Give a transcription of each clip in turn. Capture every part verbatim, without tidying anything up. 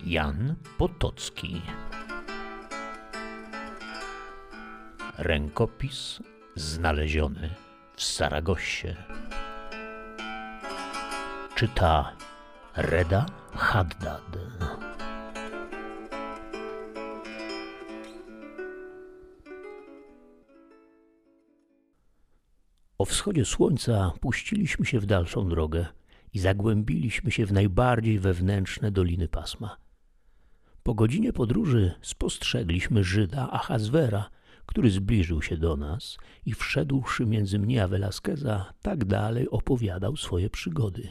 Jan Potocki. Rękopis znaleziony w Saragossie. Czyta Reda Haddad. O wschodzie słońca puściliśmy się w dalszą drogę i zagłębiliśmy się w najbardziej wewnętrzne doliny pasma. Po godzinie podróży spostrzegliśmy Żyda Ahaswera, który zbliżył się do nas i wszedłszy między mnie a Velasqueza, tak dalej opowiadał swoje przygody.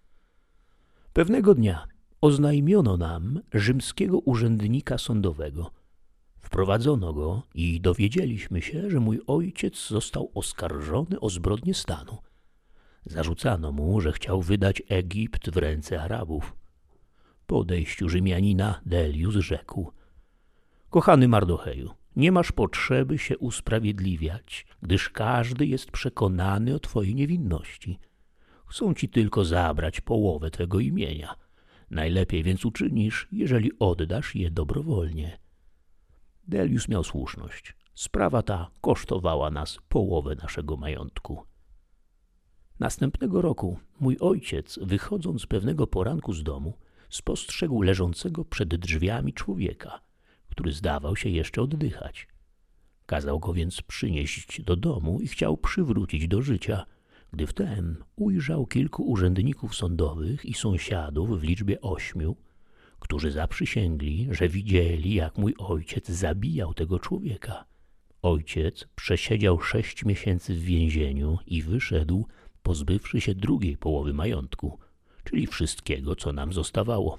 Pewnego dnia oznajmiono nam rzymskiego urzędnika sądowego. Wprowadzono go i dowiedzieliśmy się, że mój ojciec został oskarżony o zbrodnię stanu. Zarzucano mu, że chciał wydać Egipt w ręce Arabów. Po odejściu Rzymianina Dellius rzekł: „Kochany Mardocheju, nie masz potrzeby się usprawiedliwiać, gdyż każdy jest przekonany o twojej niewinności. Chcą ci tylko zabrać połowę twego imienia. Najlepiej więc uczynisz, jeżeli oddasz je dobrowolnie”. Dellius miał słuszność. Sprawa ta kosztowała nas połowę naszego majątku. Następnego roku mój ojciec, wychodząc pewnego poranku z domu, spostrzegł leżącego przed drzwiami człowieka, który zdawał się jeszcze oddychać. Kazał go więc przynieść do domu i chciał przywrócić do życia, gdy wtem ujrzał kilku urzędników sądowych i sąsiadów w liczbie ośmiu, którzy zaprzysięgli, że widzieli, jak mój ojciec zabijał tego człowieka. Ojciec przesiedział sześć miesięcy w więzieniu i wyszedł, pozbywszy się drugiej połowy majątku, czyli wszystkiego, co nam zostawało.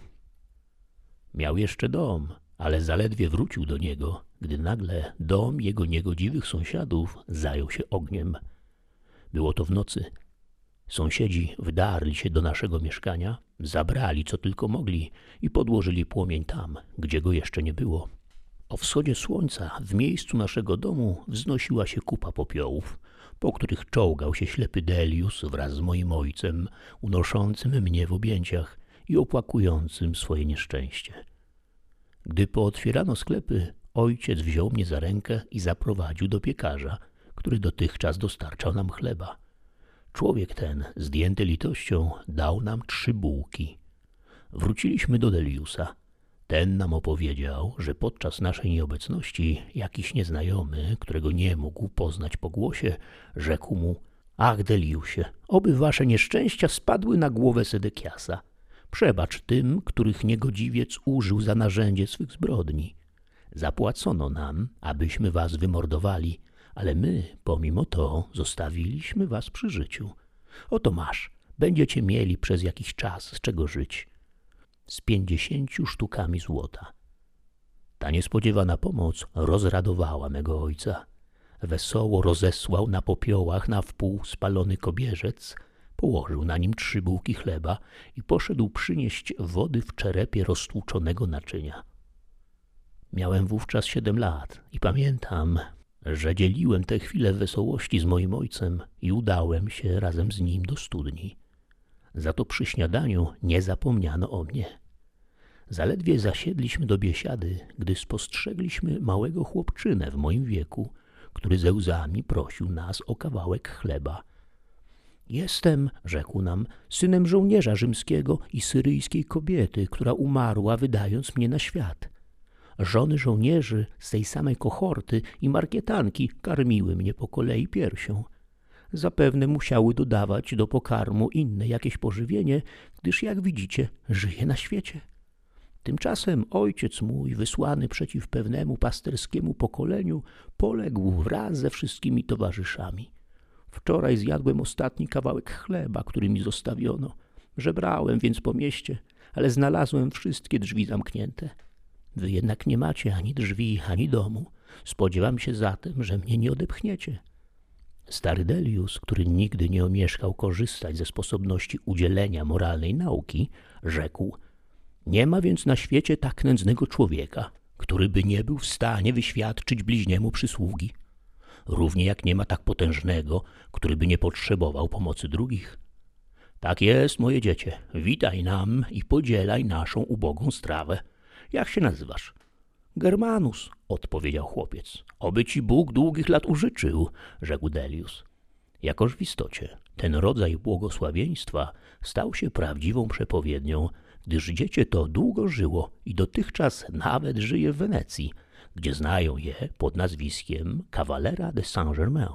Miał jeszcze dom, ale zaledwie wrócił do niego, gdy nagle dom jego niegodziwych sąsiadów zajął się ogniem. Było to w nocy. Sąsiedzi wdarli się do naszego mieszkania, zabrali co tylko mogli i podłożyli płomień tam, gdzie go jeszcze nie było. O wschodzie słońca w miejscu naszego domu wznosiła się kupa popiołów, po których czołgał się ślepy Dellius wraz z moim ojcem, unoszącym mnie w objęciach i opłakującym swoje nieszczęście. Gdy pootwierano sklepy, ojciec wziął mnie za rękę i zaprowadził do piekarza, który dotychczas dostarczał nam chleba. Człowiek ten, zdjęty litością, dał nam trzy bułki. Wróciliśmy do Delliusa. Ten nam opowiedział, że podczas naszej nieobecności jakiś nieznajomy, którego nie mógł poznać po głosie, rzekł mu: „Ach, Delliusie, oby wasze nieszczęścia spadły na głowę Sedekiasa. Przebacz tym, których niegodziwiec użył za narzędzie swych zbrodni. Zapłacono nam, abyśmy was wymordowali, ale my, pomimo to, zostawiliśmy was przy życiu. Oto masz, będziecie mieli przez jakiś czas z czego żyć”, z pięćdziesięciu sztukami złota. Ta niespodziewana pomoc rozradowała mego ojca. Wesoło rozesłał na popiołach na wpół spalony kobierzec, położył na nim trzy bułki chleba i poszedł przynieść wody w czerepie roztłuczonego naczynia. Miałem wówczas siedem lat i pamiętam, że dzieliłem tę chwilę wesołości z moim ojcem i udałem się razem z nim do studni. Za to przy śniadaniu nie zapomniano o mnie. Zaledwie zasiedliśmy do biesiady, gdy spostrzegliśmy małego chłopczynę w moim wieku, który ze łzami prosił nas o kawałek chleba. „Jestem”, rzekł nam, „synem żołnierza rzymskiego i syryjskiej kobiety, która umarła, wydając mnie na świat. Żony żołnierzy z tej samej kohorty i markietanki karmiły mnie po kolei piersią. Zapewne musiały dodawać do pokarmu inne jakieś pożywienie, gdyż, jak widzicie, żyję na świecie. Tymczasem ojciec mój, wysłany przeciw pewnemu pasterskiemu pokoleniu, poległ wraz ze wszystkimi towarzyszami. Wczoraj zjadłem ostatni kawałek chleba, który mi zostawiono. Żebrałem więc po mieście, ale znalazłem wszystkie drzwi zamknięte. Wy jednak nie macie ani drzwi, ani domu. Spodziewam się zatem, że mnie nie odepchniecie”. Stary Dellius, który nigdy nie omieszkał korzystać ze sposobności udzielenia moralnej nauki, rzekł: „Nie ma więc na świecie tak nędznego człowieka, który by nie był w stanie wyświadczyć bliźniemu przysługi. Równie jak nie ma tak potężnego, który by nie potrzebował pomocy drugich. Tak jest, moje dziecię, witaj nam i podzielaj naszą ubogą strawę. Jak się nazywasz? Germanus, odpowiedział chłopiec. Oby ci Bóg długich lat użyczył, rzekł Dellius. Jakoż w istocie ten rodzaj błogosławieństwa stał się prawdziwą przepowiednią, gdyż dziecię to długo żyło i dotychczas nawet żyje w Wenecji, gdzie znają je pod nazwiskiem Cavallera de Saint-Germain.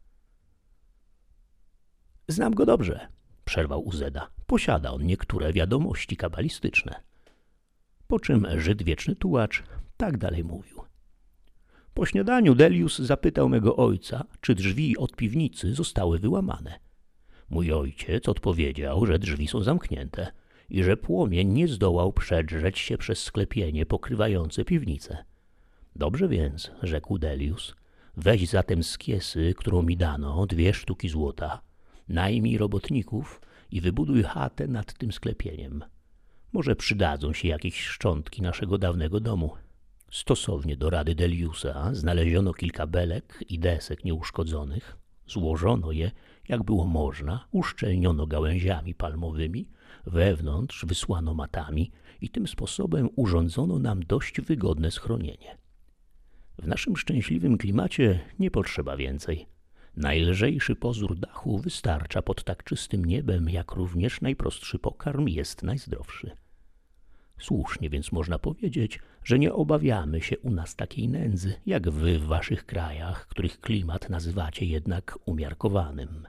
Znam go dobrze, przerwał Uzeda. Posiada on niektóre wiadomości kabalistyczne. Po czym Żyd wieczny tułacz tak dalej mówił. Po śniadaniu Dellius zapytał mego ojca, czy drzwi od piwnicy zostały wyłamane. Mój ojciec odpowiedział, że drzwi są zamknięte i że płomień nie zdołał przedrzeć się przez sklepienie pokrywające piwnicę. Dobrze więc, rzekł Dellius, weź zatem z kiesy, którą mi dano, dwie sztuki złota, najmij robotników i wybuduj chatę nad tym sklepieniem. Może przydadzą się jakieś szczątki naszego dawnego domu. Stosownie do rady Delliusa znaleziono kilka belek i desek nieuszkodzonych, złożono je, jak było można, uszczelniono gałęziami palmowymi, wewnątrz wysłano matami i tym sposobem urządzono nam dość wygodne schronienie. W naszym szczęśliwym klimacie nie potrzeba więcej. Najlżejszy pozór dachu wystarcza pod tak czystym niebem, jak również najprostszy pokarm jest najzdrowszy. Słusznie więc można powiedzieć, że nie obawiamy się u nas takiej nędzy, jak wy w waszych krajach, których klimat nazywacie jednak umiarkowanym.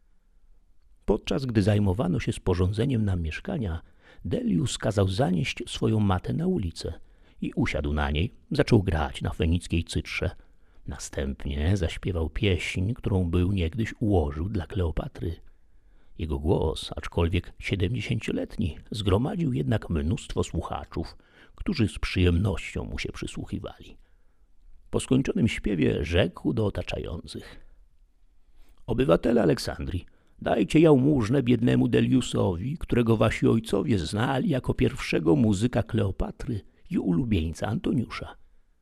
Podczas gdy zajmowano się sporządzeniem nam mieszkania, Dellius kazał zanieść swoją matę na ulicę i usiadł na niej, zaczął grać na fenickiej cytrze. Następnie zaśpiewał pieśń, którą był niegdyś ułożył dla Kleopatry. Jego głos, aczkolwiek siedemdziesięcioletni, zgromadził jednak mnóstwo słuchaczów, którzy z przyjemnością mu się przysłuchiwali. Po skończonym śpiewie rzekł do otaczających. Obywatele Aleksandrii, dajcie jałmużnę biednemu Delliusowi, którego wasi ojcowie znali jako pierwszego muzyka Kleopatry i ulubieńca Antoniusza.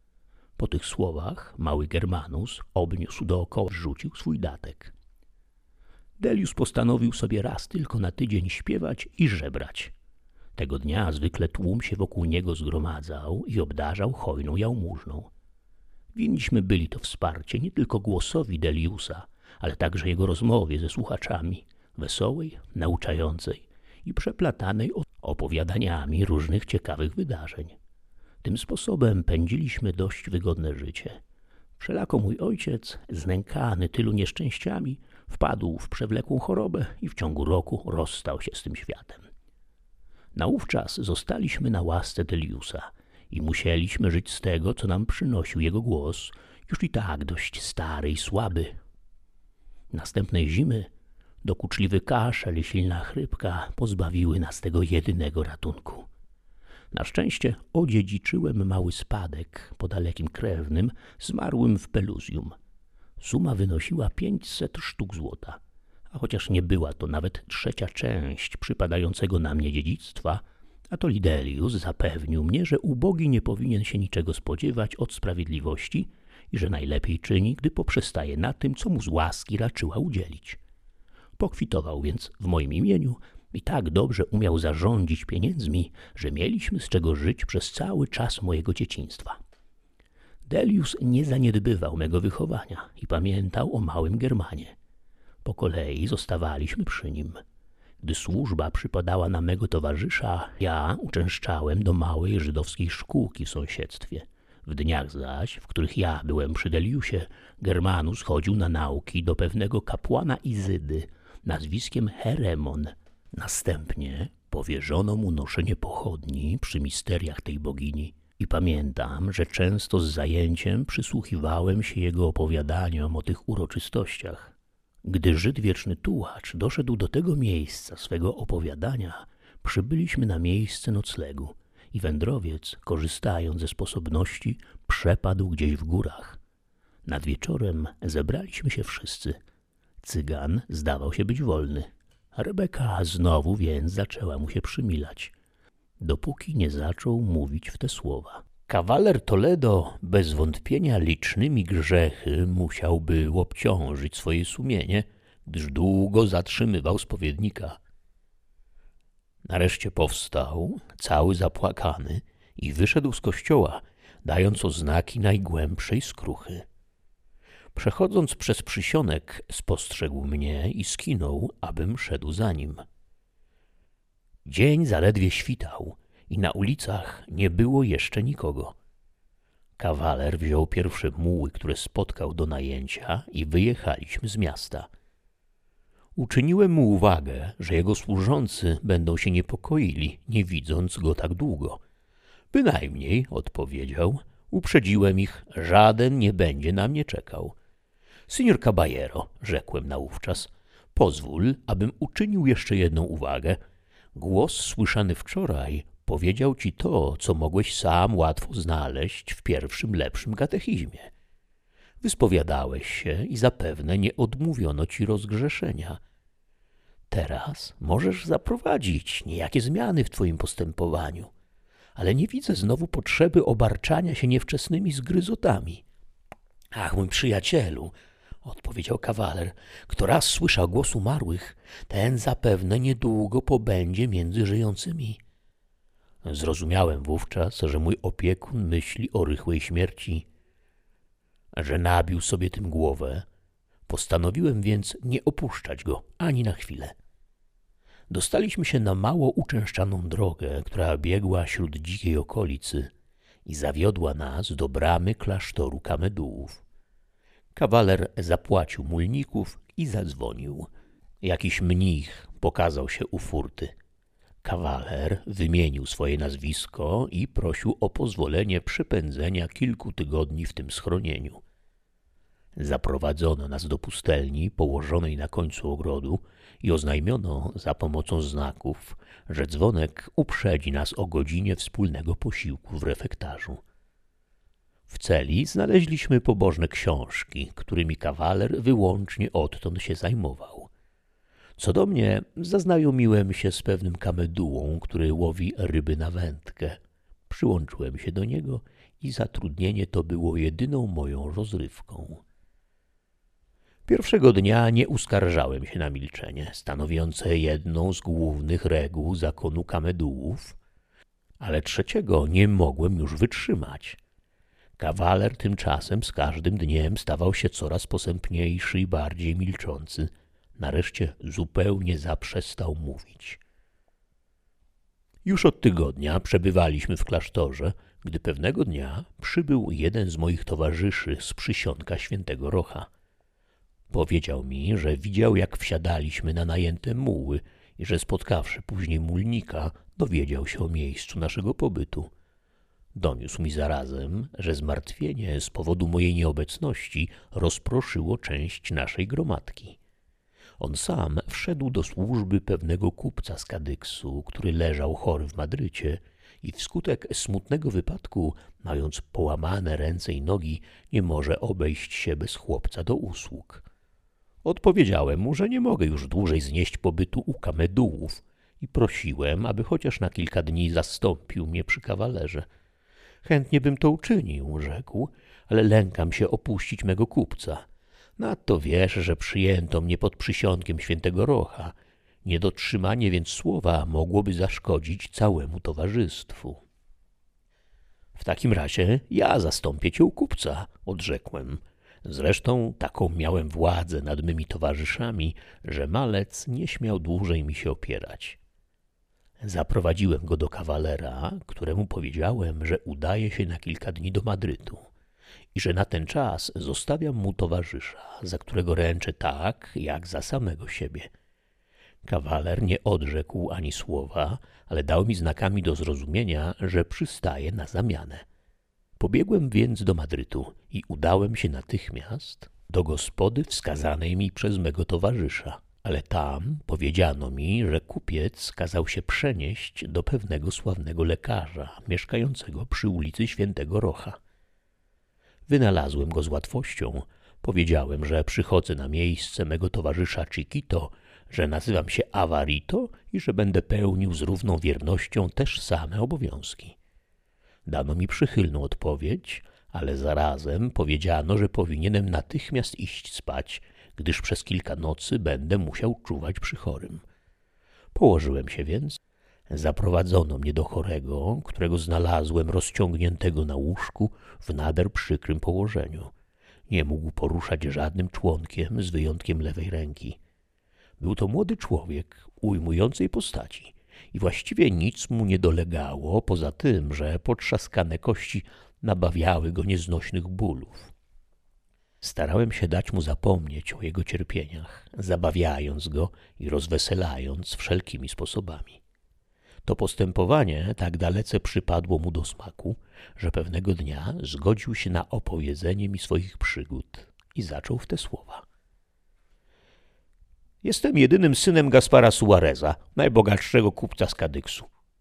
Po tych słowach mały Germanus obniósł dookoła, rzucił swój datek. Dellius postanowił sobie raz tylko na tydzień śpiewać i żebrać. Tego dnia zwykle tłum się wokół niego zgromadzał i obdarzał hojną jałmużną. Winniśmy byli to wsparcie nie tylko głosowi Delliusa, ale także jego rozmowie ze słuchaczami, wesołej, nauczającej i przeplatanej opowiadaniami różnych ciekawych wydarzeń. Tym sposobem pędziliśmy dość wygodne życie. Wszelako mój ojciec, znękany tylu nieszczęściami, wpadł w przewlekłą chorobę i w ciągu roku rozstał się z tym światem. Naówczas zostaliśmy na łasce Delliusa i musieliśmy żyć z tego, co nam przynosił jego głos, już i tak dość stary i słaby. Następnej zimy dokuczliwy kaszel i silna chrypka pozbawiły nas tego jedynego ratunku. Na szczęście odziedziczyłem mały spadek po dalekim krewnym, zmarłym w Pelusium. Suma wynosiła pięćset sztuk złota, a chociaż nie była to nawet trzecia część przypadającego na mnie dziedzictwa, a to Dellius zapewnił mnie, że ubogi nie powinien się niczego spodziewać od sprawiedliwości i że najlepiej czyni, gdy poprzestaje na tym, co mu z łaski raczyła udzielić. Pokwitował więc w moim imieniu i tak dobrze umiał zarządzić pieniędzmi, że mieliśmy z czego żyć przez cały czas mojego dzieciństwa. Dellius nie zaniedbywał mego wychowania i pamiętał o małym Germanie. Po kolei zostawaliśmy przy nim. Gdy służba przypadała na mego towarzysza, ja uczęszczałem do małej żydowskiej szkółki w sąsiedztwie. W dniach zaś, w których ja byłem przy Delliusie, Germanus chodził na nauki do pewnego kapłana Izydy nazwiskiem Heremon. Następnie powierzono mu noszenie pochodni przy misteriach tej bogini i pamiętam, że często z zajęciem przysłuchiwałem się jego opowiadaniom o tych uroczystościach. Gdy Żyd wieczny tułacz doszedł do tego miejsca swego opowiadania, przybyliśmy na miejsce noclegu i wędrowiec, korzystając ze sposobności, przepadł gdzieś w górach. Nad wieczorem zebraliśmy się wszyscy. Cygan zdawał się być wolny. Rebeka znowu więc zaczęła mu się przymilać, dopóki nie zaczął mówić w te słowa. Kawaler Toledo bez wątpienia licznymi grzechy musiałby obciążyć swoje sumienie, gdyż długo zatrzymywał spowiednika. Nareszcie powstał, cały zapłakany i wyszedł z kościoła, dając oznaki najgłębszej skruchy. Przechodząc przez przysionek, spostrzegł mnie i skinął, abym szedł za nim. Dzień zaledwie świtał i na ulicach nie było jeszcze nikogo. Kawaler wziął pierwsze muły, które spotkał do najęcia i wyjechaliśmy z miasta. Uczyniłem mu uwagę, że jego służący będą się niepokoili, nie widząc go tak długo. Bynajmniej, odpowiedział, uprzedziłem ich, żaden nie będzie na mnie czekał. Signor Caballero, rzekłem naówczas, pozwól, abym uczynił jeszcze jedną uwagę. Głos słyszany wczoraj powiedział ci to, co mogłeś sam łatwo znaleźć w pierwszym lepszym katechizmie. Wyspowiadałeś się i zapewne nie odmówiono ci rozgrzeszenia. Teraz możesz zaprowadzić niejakie zmiany w twoim postępowaniu, ale nie widzę znowu potrzeby obarczania się niewczesnymi zgryzotami. Ach, mój przyjacielu, odpowiedział kawaler, kto raz słyszał głos umarłych, ten zapewne niedługo pobędzie między żyjącymi. Zrozumiałem wówczas, że mój opiekun myśli o rychłej śmierci, że nabił sobie tym głowę. Postanowiłem więc nie opuszczać go ani na chwilę. Dostaliśmy się na mało uczęszczaną drogę, która biegła śród dzikiej okolicy i zawiodła nas do bramy klasztoru Kamedułów. Kawaler zapłacił mulników i zadzwonił. Jakiś mnich pokazał się u furty. Kawaler wymienił swoje nazwisko i prosił o pozwolenie przepędzenia kilku tygodni w tym schronieniu. Zaprowadzono nas do pustelni położonej na końcu ogrodu i oznajmiono za pomocą znaków, że dzwonek uprzedzi nas o godzinie wspólnego posiłku w refektarzu. W celi znaleźliśmy pobożne książki, którymi kawaler wyłącznie odtąd się zajmował. Co do mnie, zaznajomiłem się z pewnym kamedułą, który łowi ryby na wędkę. Przyłączyłem się do niego i zatrudnienie to było jedyną moją rozrywką. Pierwszego dnia nie uskarżałem się na milczenie, stanowiące jedną z głównych reguł zakonu kamedułów, ale trzeciego nie mogłem już wytrzymać. Kawaler tymczasem z każdym dniem stawał się coraz posępniejszy i bardziej milczący. Nareszcie zupełnie zaprzestał mówić. Już od tygodnia przebywaliśmy w klasztorze, gdy pewnego dnia przybył jeden z moich towarzyszy z przysionka świętego Rocha. Powiedział mi, że widział, jak wsiadaliśmy na najęte muły i że spotkawszy później mulnika, dowiedział się o miejscu naszego pobytu. Doniósł mi zarazem, że zmartwienie z powodu mojej nieobecności rozproszyło część naszej gromadki. On sam wszedł do służby pewnego kupca z Kadyksu, który leżał chory w Madrycie i wskutek smutnego wypadku, mając połamane ręce i nogi, nie może obejść się bez chłopca do usług. Odpowiedziałem mu, że nie mogę już dłużej znieść pobytu u kamedułów i prosiłem, aby chociaż na kilka dni zastąpił mnie przy kawalerze. Chętnie bym to uczynił, rzekł, ale lękam się opuścić mego kupca. Nadto wiesz, że przyjęto mnie pod przysionkiem świętego Rocha. Niedotrzymanie więc słowa mogłoby zaszkodzić całemu towarzystwu. W takim razie ja zastąpię cię u kupca, odrzekłem. Zresztą taką miałem władzę nad mymi towarzyszami, że malec nie śmiał dłużej mi się opierać. Zaprowadziłem go do kawalera, któremu powiedziałem, że udaje się na kilka dni do Madrytu i że na ten czas zostawiam mu towarzysza, za którego ręczę tak, jak za samego siebie. Kawaler nie odrzekł ani słowa, ale dał mi znakami do zrozumienia, że przystaje na zamianę. Pobiegłem więc do Madrytu i udałem się natychmiast do gospody wskazanej mi przez mego towarzysza. Ale tam powiedziano mi, że kupiec kazał się przenieść do pewnego sławnego lekarza mieszkającego przy ulicy Świętego Rocha. Wynalazłem go z łatwością. Powiedziałem, że przychodzę na miejsce mego towarzysza Chiquito, że nazywam się Avarito i że będę pełnił z równą wiernością też same obowiązki. Dano mi przychylną odpowiedź, ale zarazem powiedziano, że powinienem natychmiast iść spać, gdyż przez kilka nocy będę musiał czuwać przy chorym. Położyłem się więc, Zaprowadzono mnie do chorego, którego znalazłem rozciągniętego na łóżku w nader przykrym położeniu. Nie mógł poruszać żadnym członkiem z wyjątkiem lewej ręki. Był to młody człowiek ujmującej postaci i właściwie nic mu nie dolegało, poza tym, że potrzaskane kości nabawiały go nieznośnych bólów. Starałem się dać mu zapomnieć o jego cierpieniach, zabawiając go i rozweselając wszelkimi sposobami. To postępowanie tak dalece przypadło mu do smaku, że pewnego dnia zgodził się na opowiedzenie mi swoich przygód i zaczął w te słowa. Jestem jedynym synem Gaspara Suareza, najbogatszego kupca z Kadyksu.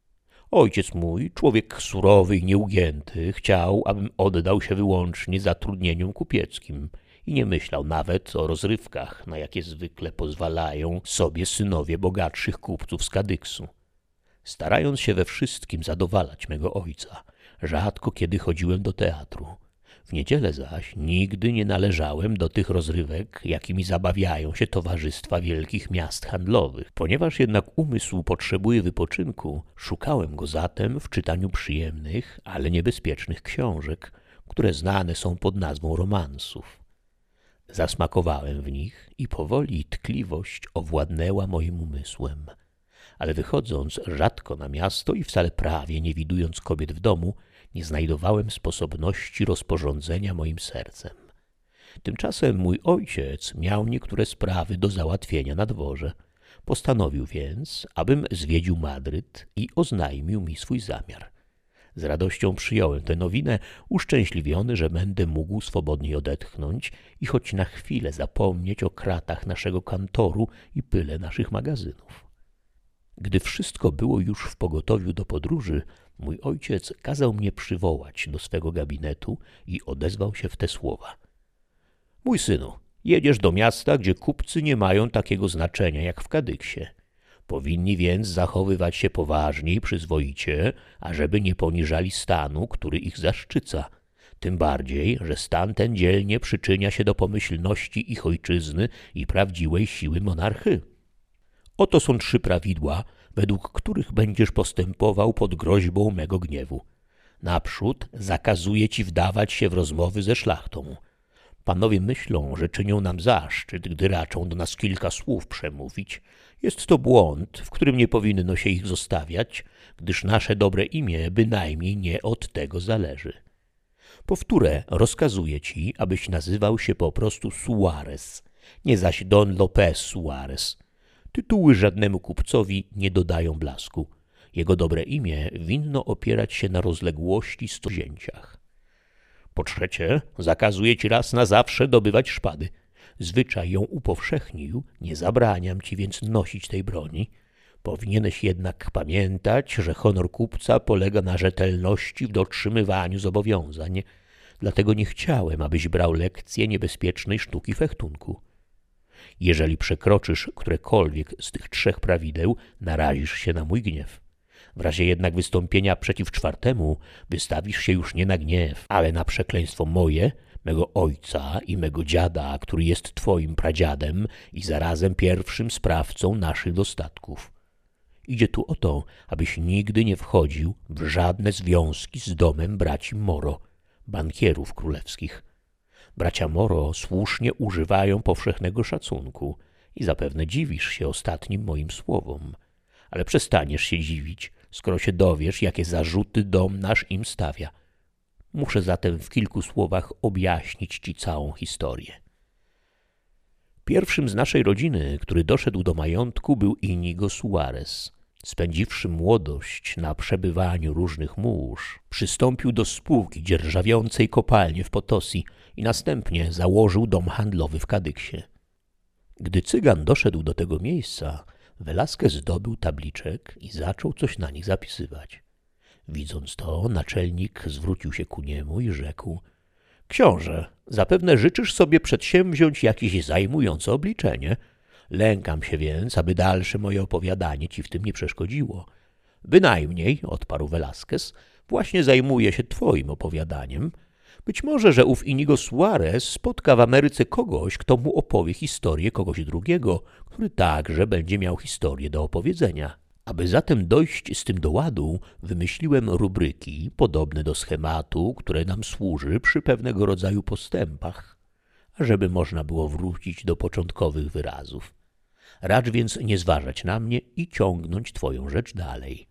Ojciec mój, człowiek surowy i nieugięty, chciał, abym oddał się wyłącznie zatrudnieniom kupieckim i nie myślał nawet o rozrywkach, na jakie zwykle pozwalają sobie synowie bogatszych kupców z Kadyksu. Starając się we wszystkim zadowalać mego ojca, rzadko kiedy chodziłem do teatru. W niedzielę zaś nigdy nie należałem do tych rozrywek, jakimi zabawiają się towarzystwa wielkich miast handlowych. Ponieważ jednak umysł potrzebuje wypoczynku, szukałem go zatem w czytaniu przyjemnych, ale niebezpiecznych książek, które znane są pod nazwą romansów. Zasmakowałem w nich i powoli tkliwość owładnęła moim umysłem. Ale wychodząc rzadko na miasto i wcale prawie nie widując kobiet w domu, nie znajdowałem sposobności rozporządzenia moim sercem. Tymczasem mój ojciec miał niektóre sprawy do załatwienia na dworze. Postanowił więc, abym zwiedził Madryt i oznajmił mi swój zamiar. Z radością przyjąłem tę nowinę, uszczęśliwiony, że będę mógł swobodnie odetchnąć i choć na chwilę zapomnieć o kratach naszego kantoru i pyle naszych magazynów. Gdy wszystko było już w pogotowiu do podróży, mój ojciec kazał mnie przywołać do swego gabinetu i odezwał się w te słowa. Mój synu, jedziesz do miasta, gdzie kupcy nie mają takiego znaczenia jak w Kadyksie. Powinni więc zachowywać się poważnie i przyzwoicie, ażeby nie poniżali stanu, który ich zaszczyca. Tym bardziej, że stan ten dzielnie przyczynia się do pomyślności ich ojczyzny i prawdziwej siły monarchy. Oto są trzy prawidła, według których będziesz postępował pod groźbą mego gniewu. Naprzód zakazuję ci wdawać się w rozmowy ze szlachtą. Panowie myślą, że czynią nam zaszczyt, gdy raczą do nas kilka słów przemówić. Jest to błąd, w którym nie powinno się ich zostawiać, gdyż nasze dobre imię bynajmniej nie od tego zależy. Powtórę, rozkazuję ci, abyś nazywał się po prostu Suarez, nie zaś Don López Suarez. Tytuły żadnemu kupcowi nie dodają blasku. Jego dobre imię winno opierać się na rozległości stowzięciach. Po trzecie, zakazuję ci raz na zawsze dobywać szpady. Zwyczaj ją upowszechnił, nie zabraniam ci więc nosić tej broni. Powinieneś jednak pamiętać, że honor kupca polega na rzetelności w dotrzymywaniu zobowiązań. Dlatego nie chciałem, abyś brał lekcję niebezpiecznej sztuki fechtunku. Jeżeli przekroczysz którekolwiek z tych trzech prawideł, narazisz się na mój gniew. W razie jednak wystąpienia przeciw czwartemu wystawisz się już nie na gniew, ale na przekleństwo moje, mego ojca i mego dziada, który jest twoim pradziadem i zarazem pierwszym sprawcą naszych dostatków. Idzie tu o to, abyś nigdy nie wchodził w żadne związki z domem braci Moro, bankierów królewskich. Bracia Moro słusznie używają powszechnego szacunku i zapewne dziwisz się ostatnim moim słowom. Ale przestaniesz się dziwić, skoro się dowiesz, jakie zarzuty dom nasz im stawia. Muszę zatem w kilku słowach objaśnić ci całą historię. Pierwszym z naszej rodziny, który doszedł do majątku, był Inigo Suarez. Spędziwszy młodość na przebywaniu różnych mórz, przystąpił do spółki dzierżawiącej kopalnię w Potosi i następnie założył dom handlowy w Kadyksie. Gdy Cygan doszedł do tego miejsca, Velázquez zdobył tabliczek i zaczął coś na nich zapisywać. Widząc to, naczelnik zwrócił się ku niemu i rzekł: Książę, zapewne życzysz sobie przedsięwziąć jakieś zajmujące obliczenie. Lękam się więc, aby dalsze moje opowiadanie ci w tym nie przeszkodziło. Bynajmniej, odparł Velázquez, właśnie zajmuję się twoim opowiadaniem. Być może, że ów Inigo Suarez spotka w Ameryce kogoś, kto mu opowie historię kogoś drugiego, który także będzie miał historię do opowiedzenia. Aby zatem dojść z tym do ładu, wymyśliłem rubryki podobne do schematu, które nam służy przy pewnego rodzaju postępach, żeby można było wrócić do początkowych wyrazów. Racz więc nie zważać na mnie i ciągnąć twoją rzecz dalej.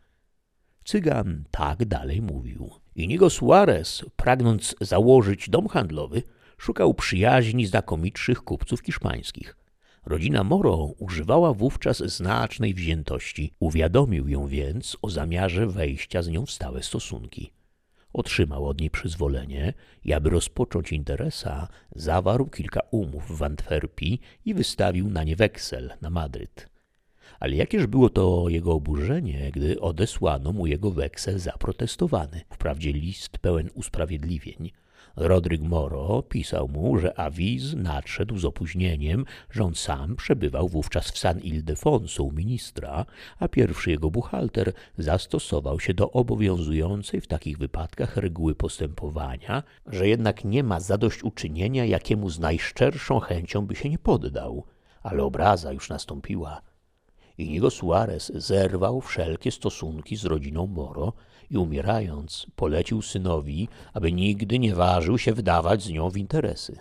Cygan tak dalej mówił. Inigo Suarez, pragnąc założyć dom handlowy, szukał przyjaźni znakomitszych kupców hiszpańskich. Rodzina Moro używała wówczas znacznej wziętości. Uwiadomił ją więc o zamiarze wejścia z nią w stałe stosunki. Otrzymał od niej przyzwolenie i aby rozpocząć interesa, zawarł kilka umów w Antwerpii i wystawił na nie weksel na Madryt. Ale jakież było to jego oburzenie, gdy odesłano mu jego weksel zaprotestowany. Wprawdzie list pełen usprawiedliwień. Rodryg Moro pisał mu, że awiz nadszedł z opóźnieniem, że on sam przebywał wówczas w San Ildefonso u ministra, a pierwszy jego buchalter zastosował się do obowiązującej w takich wypadkach reguły postępowania, że jednak nie ma zadośćuczynienia, jakiemu z najszczerszą chęcią by się nie poddał. Ale obraza już nastąpiła. Inigo Suarez zerwał wszelkie stosunki z rodziną Moro i umierając polecił synowi, aby nigdy nie ważył się wdawać z nią w interesy.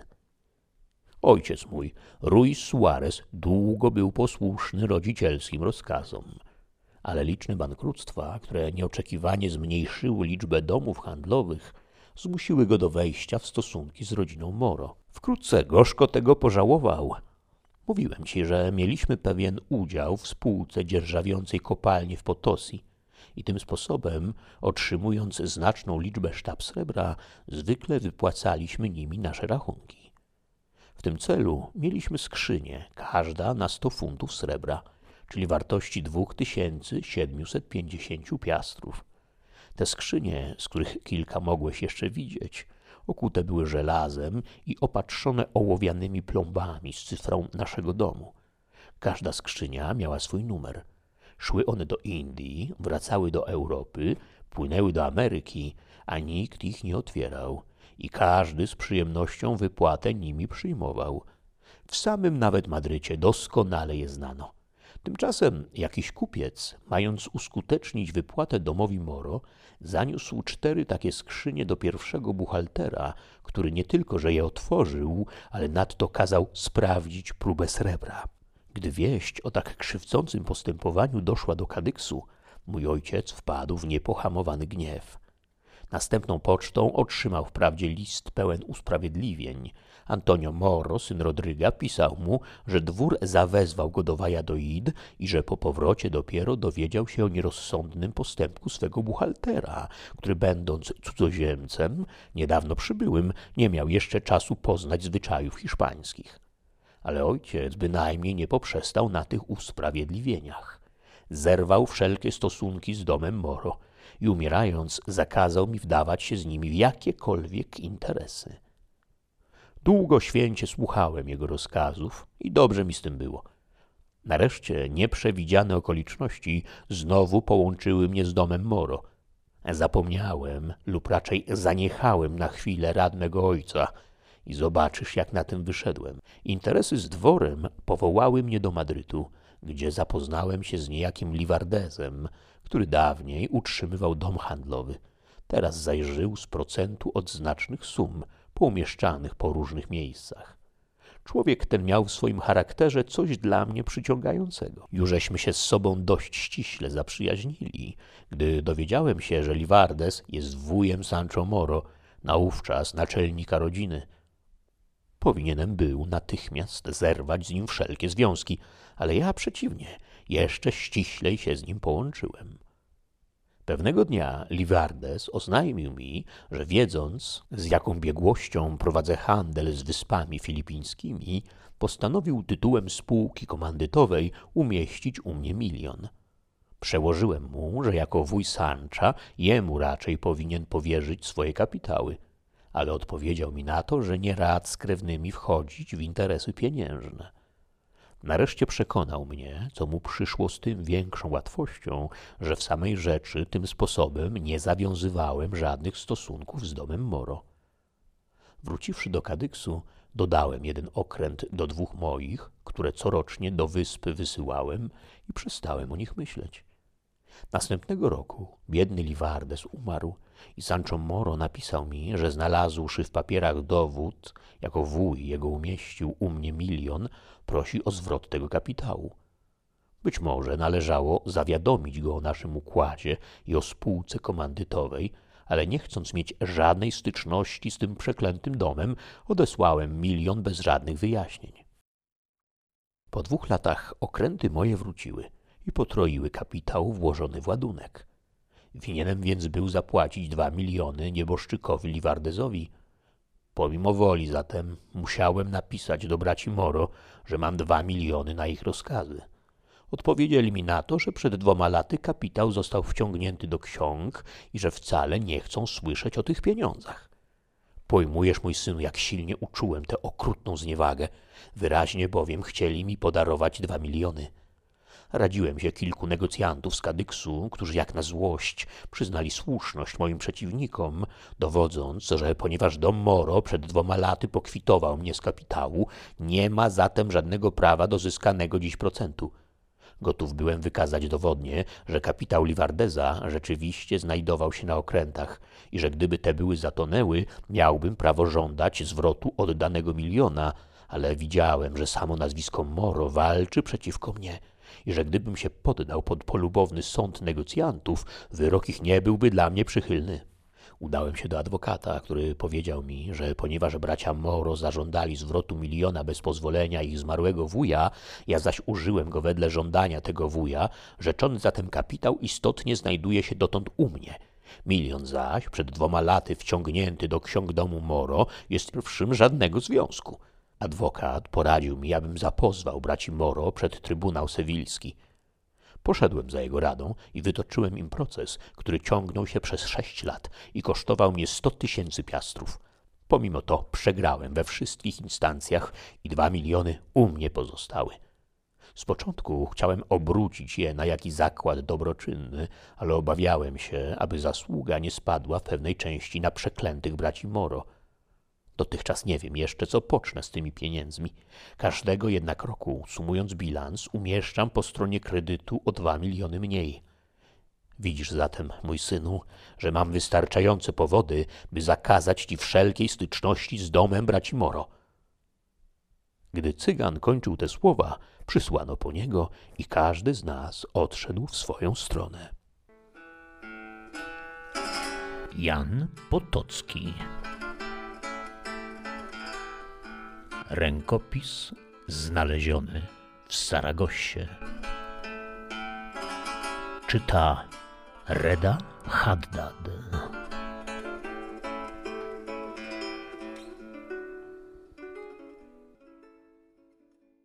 Ojciec mój, Ruiz Suarez, długo był posłuszny rodzicielskim rozkazom, ale liczne bankructwa, które nieoczekiwanie zmniejszyły liczbę domów handlowych, zmusiły go do wejścia w stosunki z rodziną Moro. Wkrótce gorzko tego pożałował. Mówiłem ci, że mieliśmy pewien udział w spółce dzierżawiącej kopalnię w Potosi i tym sposobem, otrzymując znaczną liczbę sztab srebra, zwykle wypłacaliśmy nimi nasze rachunki. W tym celu mieliśmy skrzynię, każda na sto funtów srebra, czyli wartości dwa tysiące siedemset pięćdziesiąt piastrów. Te skrzynie, z których kilka mogłeś jeszcze widzieć, okute były żelazem i opatrzone ołowianymi plombami z cyfrą naszego domu. Każda skrzynia miała swój numer. Szły one do Indii, wracały do Europy, płynęły do Ameryki, a nikt ich nie otwierał i każdy z przyjemnością wypłatę nimi przyjmował. W samym nawet Madrycie doskonale je znano. Tymczasem jakiś kupiec, mając uskutecznić wypłatę domowi Moro, zaniósł cztery takie skrzynie do pierwszego buchaltera, który nie tylko, że je otworzył, ale nadto kazał sprawdzić próbę srebra. Gdy wieść o tak krzywdzącym postępowaniu doszła do Kadyksu, mój ojciec wpadł w niepohamowany gniew. Następną pocztą otrzymał wprawdzie list pełen usprawiedliwień. Antonio Moro, syn Rodryga, pisał mu, że dwór zawezwał go do Valladolid i że po powrocie dopiero dowiedział się o nierozsądnym postępku swego buchaltera, który będąc cudzoziemcem, niedawno przybyłym, nie miał jeszcze czasu poznać zwyczajów hiszpańskich. Ale ojciec bynajmniej nie poprzestał na tych usprawiedliwieniach. Zerwał wszelkie stosunki z domem Moro i umierając zakazał mi wdawać się z nimi w jakiekolwiek interesy. Długo święcie słuchałem jego rozkazów i dobrze mi z tym było. Nareszcie nieprzewidziane okoliczności znowu połączyły mnie z domem Moro. Zapomniałem lub raczej zaniechałem na chwilę rad mego ojca i zobaczysz, jak na tym wyszedłem. Interesy z dworem powołały mnie do Madrytu, gdzie zapoznałem się z niejakim Livardezem, który dawniej utrzymywał dom handlowy. Teraz zaś żył z procentu od znacznych sum poumieszczanych po różnych miejscach. Człowiek ten miał w swoim charakterze coś dla mnie przyciągającego. Jużeśmy się z sobą dość ściśle zaprzyjaźnili, gdy dowiedziałem się, że Livardez jest wujem Sancho Moro, naówczas naczelnika rodziny. Powinienem był natychmiast zerwać z nim wszelkie związki, ale ja przeciwnie, jeszcze ściślej się z nim połączyłem. Pewnego dnia Livardez oznajmił mi, że wiedząc, z jaką biegłością prowadzę handel z wyspami filipińskimi, postanowił tytułem spółki komandytowej umieścić u mnie milion. Przełożyłem mu, że jako wuj Sancha jemu raczej powinien powierzyć swoje kapitały, ale odpowiedział mi na to, że nie rad z krewnymi wchodzić w interesy pieniężne. Nareszcie przekonał mnie, co mu przyszło z tym większą łatwością, że w samej rzeczy tym sposobem nie zawiązywałem żadnych stosunków z domem Moro. Wróciwszy do Kadyksu, dodałem jeden okręt do dwóch moich, które corocznie do wyspy wysyłałem i przestałem o nich myśleć. Następnego roku biedny Liwardes umarł i Sancho Moro napisał mi, że znalazłszy w papierach dowód, jako wuj jego umieścił u mnie milion, prosi o zwrot tego kapitału. Być może należało zawiadomić go o naszym układzie i o spółce komandytowej, ale nie chcąc mieć żadnej styczności z tym przeklętym domem, odesłałem milion bez żadnych wyjaśnień. Po dwóch latach okręty moje wróciły i potroiły kapitał włożony w ładunek. Winienem więc był zapłacić dwa miliony nieboszczykowi Liwardezowi. Pomimo woli zatem musiałem napisać do braci Moro, że mam dwa miliony na ich rozkazy. Odpowiedzieli mi na to, że przed dwoma laty kapitał został wciągnięty do ksiąg i że wcale nie chcą słyszeć o tych pieniądzach. Pojmujesz, mój synu, jak silnie uczułem tę okrutną zniewagę. Wyraźnie bowiem chcieli mi podarować dwa miliony. Radziłem się kilku negocjantów z Kadyksu, którzy jak na złość przyznali słuszność moim przeciwnikom, dowodząc, że ponieważ dom Moro przed dwoma laty pokwitował mnie z kapitału, nie ma zatem żadnego prawa do zyskanego dziś procentu. Gotów byłem wykazać dowodnie, że kapitał Livardeza rzeczywiście znajdował się na okrętach i że gdyby te były zatonęły, miałbym prawo żądać zwrotu oddanego miliona, ale widziałem, że samo nazwisko Moro walczy przeciwko mnie i że gdybym się poddał pod polubowny sąd negocjantów, wyrok ich nie byłby dla mnie przychylny. Udałem się do adwokata, który powiedział mi, że ponieważ bracia Moro zażądali zwrotu miliona bez pozwolenia ich zmarłego wuja, ja zaś użyłem go wedle żądania tego wuja, rzeczony zatem kapitał istotnie znajduje się dotąd u mnie. Milion zaś, przed dwoma laty wciągnięty do ksiąg domu Moro, jest pierwszym żadnego związku. Adwokat poradził mi, abym zapozwał braci Moro przed Trybunał Sewilski. Poszedłem za jego radą i wytoczyłem im proces, który ciągnął się przez sześć lat i kosztował mnie sto tysięcy piastrów. Pomimo to przegrałem we wszystkich instancjach i dwa miliony u mnie pozostały. Z początku chciałem obrócić je na jakiś zakład dobroczynny, ale obawiałem się, aby zasługa nie spadła w pewnej części na przeklętych braci Moro. Dotychczas nie wiem jeszcze, co pocznę z tymi pieniędzmi. Każdego jednak roku, sumując bilans, umieszczam po stronie kredytu o dwa miliony mniej. Widzisz zatem, mój synu, że mam wystarczające powody, by zakazać ci wszelkiej styczności z domem braci Moro. Gdy cygan kończył te słowa, przysłano po niego i każdy z nas odszedł w swoją stronę. Jan Potocki. Rękopis znaleziony w Saragossie. Czyta Reda Haddad.